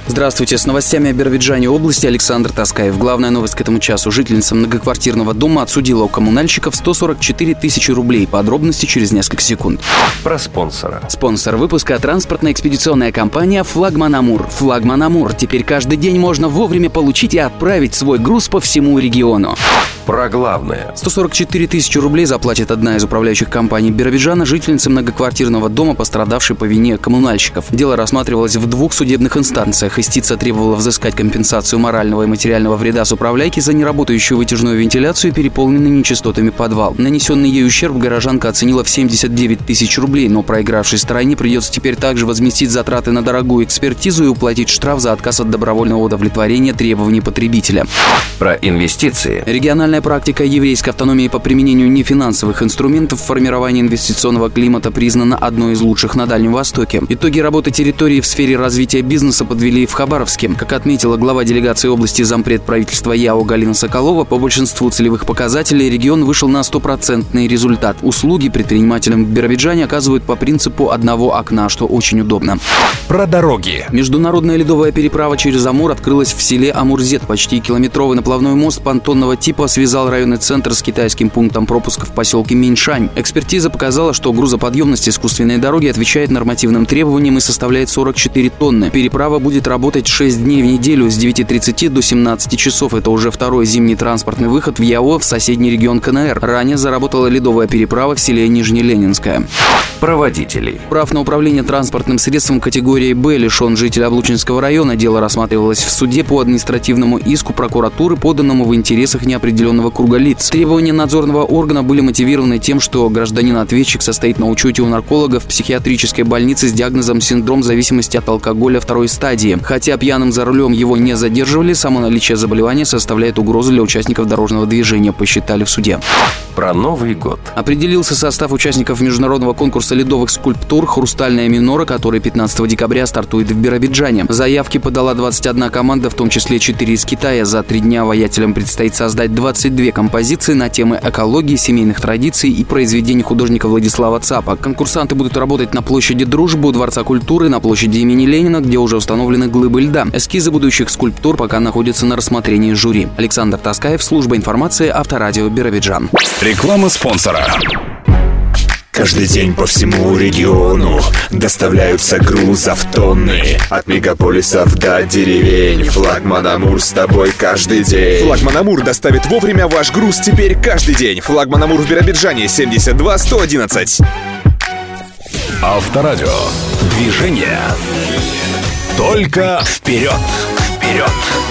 Здравствуйте, с новостями о Биробиджане области Александр Таскаев. Главная новость к этому часу. Жительница многоквартирного дома отсудила у коммунальщиков 144 тысячи рублей. Подробности через несколько секунд. Про спонсора. Спонсор выпуска – транспортно-экспедиционная компания «Флагман Амур». «Флагман Амур». Теперь каждый день можно вовремя получить и отправить свой груз по всему региону. Про главное. 144 тысячи рублей заплатит одна из управляющих компаний Биробиджана жительнице многоквартирного дома, пострадавшей по вине коммунальщиков. Дело рассматривалось в 2 судебных инстанциях. Истица требовала взыскать компенсацию морального и материального вреда с управляйки за неработающую вытяжную вентиляцию и переполненный нечистотами подвал. Нанесенный ей ущерб горожанка оценила в 79 тысяч рублей, но проигравшей стороне придется теперь также возместить затраты на дорогую экспертизу и уплатить штраф за отказ от добровольного удовлетворения требований потребителя. Про инвестиции. Региональная практика еврейской автономии по применению нефинансовых инструментов в формировании инвестиционного климата признана одной из лучших на Дальнем Востоке. Итоги работы территории в сфере развития бизнеса подвели в Хабаровске. Как отметила глава делегации области зампред правительства ЯО Галина Соколова, по большинству целевых показателей регион вышел на 100% результат. Услуги предпринимателям в Биробиджане оказывают по принципу одного окна, что очень удобно. Про дороги. Международная ледовая переправа через Амур открылась в селе Амурзет. Почти километровый наплавной мост понтонного типа связал районный центр с китайским пунктом пропуска в поселке Миньшань. Экспертиза показала, что грузоподъемность искусственной дороги отвечает нормативным требованиям и составляет 44 тонны. Переправа будет работать 6 дней в неделю с 9:30 до 17 часов. Это уже второй зимний транспортный выход в ЯО в соседний регион КНР. Ранее заработала ледовая переправа в селе Нижнеленинское. Про водителей. Прав на управление транспортным средством категории «Б» лишен житель Облучинского района. Дело рассматривалось в суде по административному иску прокуратуры, поданному в интересах неопределенного круга лиц. Требования надзорного органа были мотивированы тем, что гражданин-ответчик состоит на учете у нарколога в психиатрической больнице с диагнозом синдром зависимости от алкоголя 2 стадии. Хотя пьяным за рулем его не задерживали, само наличие заболевания составляет угрозу для участников дорожного движения, посчитали в суде. Про Новый год. Определился состав участников международного конкурса ледовых скульптур «Хрустальная минора», который 15 декабря стартует в Биробиджане. Заявки подала 21 команда, в том числе 4 из Китая. За 3 дня воятелям предстоит создать 22 композиции на темы экологии, семейных традиций и произведений художника Владислава Цапа. Конкурсанты будут работать на площади Дружбы, у Дворца культуры, на площади имени Ленина, где уже установлены глыбы льда. Эскизы будущих скульптур пока находятся на рассмотрении жюри. Александр Таскаев, служба информации, Авторадио Биробиджан. Реклама спонсора. Каждый день по всему региону доставляются грузов тонны. От мегаполисов до деревень. Флагман Амур с тобой каждый день. Флагман Амур доставит вовремя ваш груз теперь каждый день. Флагман Амур в Биробиджане 72 111. Авторадио. Движение. Только вперед. Вперед.